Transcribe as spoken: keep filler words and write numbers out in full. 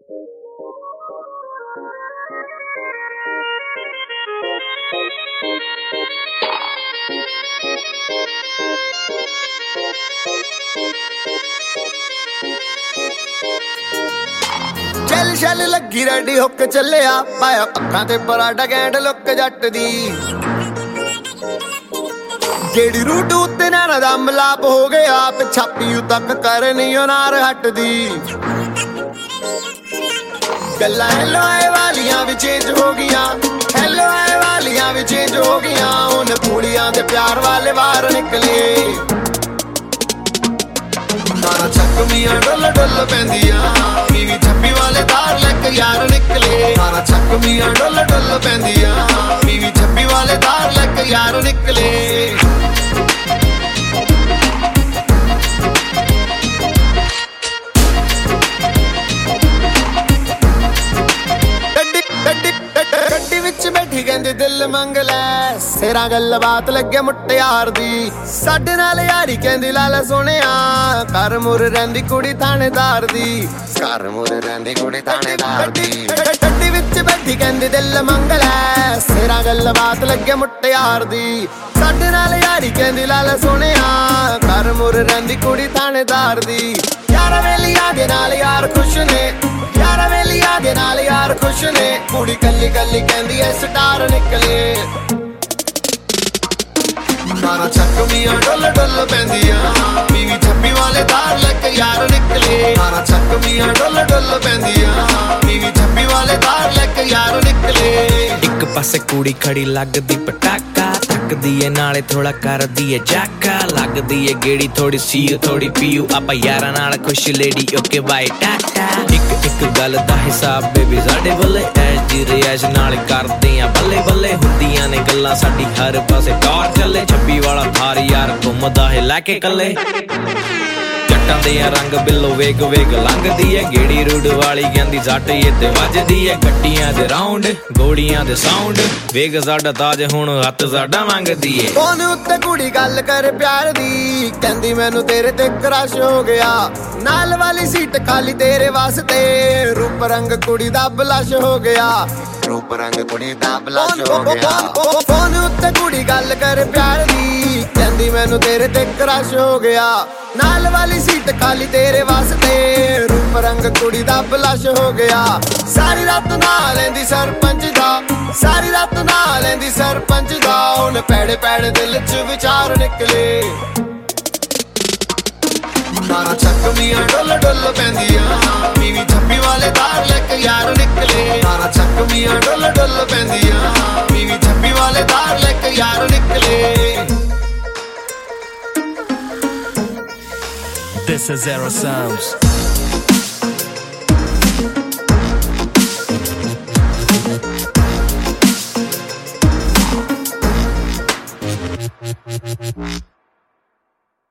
ਚੱਲ ਚੱਲ ਲੱਗੀ ਰੈਡੀ ਹੋ ਕੇ ਚੱਲਿਆ, ਪਾਇਆ ਅੱਖਾਂ ਤੇ ਪਰਾਡਾ ਗੈਂਡ ਲੁੱਕ ਜੱਟ ਦੀ। ਜਿਹੜੀ ਰੂਟ ਉੱਤੇ ਨਾ ਦਾ ਮਲਾਪ ਹੋ ਗਿਆ, ਪਿਛਾਪੀ ਤੱਕ ਕਰ ਨਹੀਂ ਉਹ ਨਾਰ ਹਟਦੀ। ਗੱਲਾਂ ਹੈਲੋ ਆਏ ਵਾਲੀਆਂ ਵੀ ਚੇਂਜ ਹੋ ਗਈਆਂ, ਹੈਲੋ ਆਏ ਵਾਲੀਆਂ ਵੀ ਚੇਂਜ ਹੋ ਗਈਆਂ। ਹੁਣ ਕੁੜੀਆਂ ਦੇ ਪਿਆਰ ਵਾਲੇ ਵਾਰ ਨਿਕਲੇ, ਨਾਰਾ ਚੱਕਮੀਆਂ ਡੁੱਲ ਡੁੱਲ ਪੈਂਦੀਆਂ। ਵੀਵੀ ਛੱਬੀ ਵਾਲੇ ਤਾਰ ਲੈ ਕੇ ਯਾਰ ਨਿਕਲੇ, ਨਾਰਾ ਚੱਕਮੀਆਂ ਡੁੱਲ ਡੁੱਲ ਪੈਂਦੀਆਂ। ਵੀਵੀ ਛੱਬੀ ਵਾਲੇ ਤਾਰ ਲੈ ਕੇ ਯਾਰ ਨਿਕਲੇ। ਗੱਡੀ ਵਿੱਚ ਬੈਠੀ ਕਹਿੰਦੀ ਦਿਲ ਮੰਗ ਲੈ, ਸਿਰਾਂ ਗੱਲਬਾਤ ਲੱਗੇ ਮੁਟਿਆਰ ਦੀ। ਸਾਡੇ ਨਾਲ ਯਾਰੀ ਕਹਿੰਦੀ ਲਾਲਾ ਸੋਹਣਿਆ, ਘਰ ਮੁਰ ਰਹਿੰਦੀ ਕੁੜੀ ਥਾਣੇਦਾਰ ਦੀ। ਘਰ ਮੁਰ ਰਹਿੰਦੀ ਕੁੜੀ ਥਾਣੇਦਾਰ ਦੀ। ਗੱਡੀ ਵਿੱਚ ਬੈਠੀ ਕਹਿੰਦੀ ਦਿਲ ਮੰਗ ਲੈ, ਸਿਰਾਂ ਗੱਲਬਾਤ ਲੱਗੇ ਮੁਟਿਆਰ ਦੀ। ਸਾਡੇ ਨਾਲ ਯਾਰੀ ਕਹਿੰਦੀ ਲਾਲਾ ਸੋਹਣਿਆ, ਘਰ ਮੁਰ ਰਹਿੰਦੀ ਕੁੜੀ ਥਾਣੇਦਾਰ ਦੀ। ਯਾਰ ਵੇਲੀਆਂ ਦੇ ਨਾਲ ਯਾਰ ਖੁਸ਼ ਨੇ, ਯਾਰ ਵੇਲੀਆਂ ਦੇ ਨਾਲ ਯਾਰ ਖੁਸ਼ ਨੇ। ਕੁੜੀ ਕੱਲੀ ਕੱਲੀ ਕਹਿੰਦੀ ਐ ਸਟਾਰ ਨਿਕਲੇ, ਨਾਰਾ ਚੱਕਮੀਆਂ ਡੁੱਲ ਡੁੱਲ ਪੈਂਦੀਆਂ। ਵੀਵੀ ਛੱਬੀ ਵਾਲੇ ਤਾਰ ਲੈ ਕੇ ਯਾਰ ਨਿਕਲੇ, ਨਾਰਾ ਚੱਕਮੀਆਂ ਡੁੱਲ ਡੁੱਲ ਪੈਂਦੀਆਂ। ਵੀਵੀ ਛੱਬੀ ਵਾਲੇ ਤਾਰ ਲੈ ਕੇ ਯਾਰ ਨਿਕਲੇ। ਇੱਕ ਪਾਸੇ ਕੁੜੀ ਖੜੀ ਲੱਗਦੀ ਪਟਾਕਾ, ਤੱਕਦੀ ਏ ਨਾਲੇ ਥੋੜਾ ਕਰਦੀ ਏ ਜਾਕਾ। ਲੱਗਦੀ ਏ ਗੇੜੀ ਥੋੜੀ ਸੀਓ ਥੋੜੀ ਪੀਊ, ਆਪਾਂ ਯਾਰਾਂ ਨਾਲ ਖੁਸ਼ ਲੇਡੀ ਓਕੇ ਬਾਏ ਟਾਟਾ। ਇੱਕ ਇੱਕ ਗੱਲ ਦਾ ਹਿਸਾਬ ਬੇਬੀ ਸਾਡੇ ਵੱਲੇ, ਐਸ਼ ਦੀ ਰਿਆਜ਼ ਨਾਲ ਕਰਦੇ ਆ ਬੱਲੇ ਬੱਲੇ। ਹੁੰਦੀਆਂ ਨੇ ਗੱਲਾਂ ਸਾਡੀ ਹਰ ਪਾਸੇ ਟੌਰ ਚੱਲੇ, ਛੱਬੀ ਵਾਲਾ ਥਾਰ ਯਾਰ ਘੁੰਮਦਾ ਏ ਲੈ ਕੇ ਕੱਲੇ। ਜੱਟਾਂ ਦੇ ਆ ਰੰਗ ਬਿੱਲੋ ਵੇਗ ਵੇਗ ਲੰਘਦੀ ਏ, ਗੇੜੀ ਰੂਡ ਵਾਲੀ ਕਹਿੰਦੀ ਜੱਟ ਏ ਤੇ ਵੱਜਦੀ ਏ। ਗੱਡੀਆਂ ਦੇ ਰਾਉਂਡ ਗੋਲੀਆਂ ਦੇ ਸਾਊਂਡ, ਵੇਗ ਸਾਡਾ ਤਾਜ ਹੁਣ ਹੱਥ ਸਾਡਾ ਮੰਗਦੀ ਏ। ਫੋਨ ਉੱਤੇ ਕੁੜੀ ਗੱਲ ਕਰ ਪਿਆਰ ਦੀ, ਕਹਿੰਦੀ ਮੈਨੂੰ ਤੇਰੇ ਤੇ ਕਰਸ਼ ਹੋ ਗਿਆ। ਨਾਲ ਵਾਲੀ ਸੀਟ ਖਾਲੀ ਤੇਰੇ ਵਾਸਤੇ, ਰੂਪ ਰੰਗ ਕੁੜੀ ਦਾ ਬਲਸ਼ ਹੋ ਗਿਆ। ਰੂਪ ਰੰਗ ਕੁੜੀ ਦਾ ਬਲਸ਼ ਹੋ ਗਿਆ। ਫੋਨ ਉੱਤੇ ਕੁੜੀ ਗੱਲ ਕਰ ਪਿਆਰ ਦੀ, ਕਹਿੰਦੀ ਮੈਨੂੰ ਤੇਰੇ ਤੇ ਕਰਸ਼ ਹੋ ਗਿਆ। ਨਾਲ ਵਾਲੀ ਸੀਟ ਖਾਲੀ ਤੇਰੇ ਵਾਸਤੇ, ਰੂਪ ਰੰਗ ਕੁੜੀ ਦਾ ਬਲਸ਼ ਹੋ ਗਿਆ। ਸਾਰੀ ਰਾਤ ਨਾ ਲੈਂਦੀ ਸਰਪੰਚ ਦਾ, ਸਾਰੀ ਰਾਤ ਨਾ ਲੈਂਦੀ ਸਰਪੰਚ ਦਾ। ਹੁਣ ਪੈੜੇ ਪੈੜੇ ਦਿਲ ਚ ਵਿਚਾਰ ਨਿਕਲੇ, ਨਾਰਾ ਚੱਕਮੀਆਂ ਡੁੱਲ ਡੁੱਲ ਪੈਂਦੀਆਂ। ਵੀਵੀ ਛੱਬੀ ਵਾਲੇ ਤਾਰ ਲੈ ਕੇ ਯਾਰ ਨਿਕਲੇ, ਨਾਰਾ ਚੱਕਮੀਆਂ ਡੁੱਲ ਡੁੱਲ ਪੈਂਦੀਆਂ। ਵੀਵੀ ਛੱਬੀ ਵਾਲੇ ਤਾਰ ਲੈ ਕੇ ਯਾਰ ਨਿਕਲੇ। This is Zero Sounds.